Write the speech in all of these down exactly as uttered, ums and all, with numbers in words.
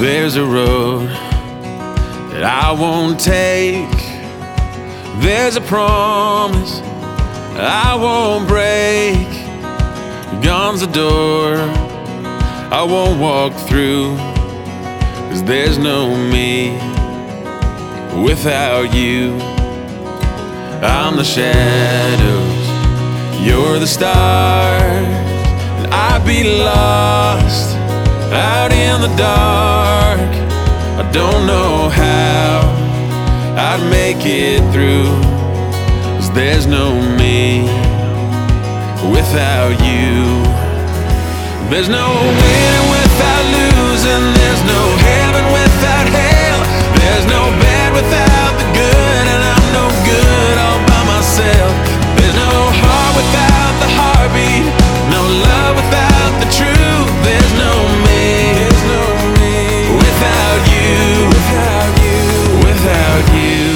There's a road that I won't take. There's a promise I won't break. Gone's the door I won't walk through, 'cause there's no me without you. I'm the shadows, you're the stars, and I'd be lost out in the dark. I don't know how I'd make it through, 'cause there's no me without you. There's no winning without losing, there's no heaven without hell, there's no bad without the good, and I'm no good all by myself. There's no heart without the heartbeat, no love without the truth. There's no me, there's no me without you, without you, without you.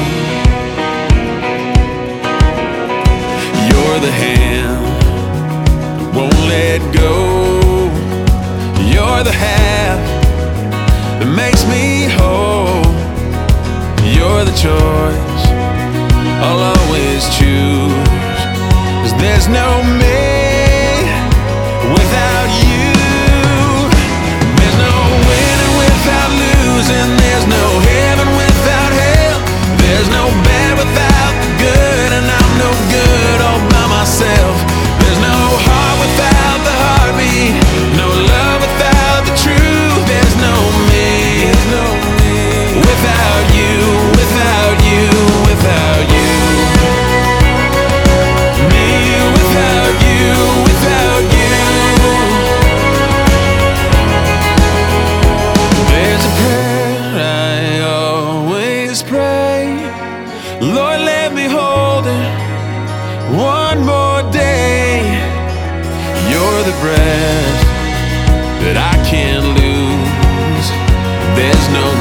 You're the hand that won't let go. You're the half that makes me whole. You're the choice I'll always choose, 'cause there's no me without you. There's no winning without losing, there's no heaven without hell, there's no bad without the good, and I'm no good all by myself. There's no heart without the heartbeat, no love without the truth. There's no me, there's no me without you, without you, without you. Me without you, without you. There's a prayer I always pray, Lord, let me hold it one more day. You're the breath that I can't lose, there's no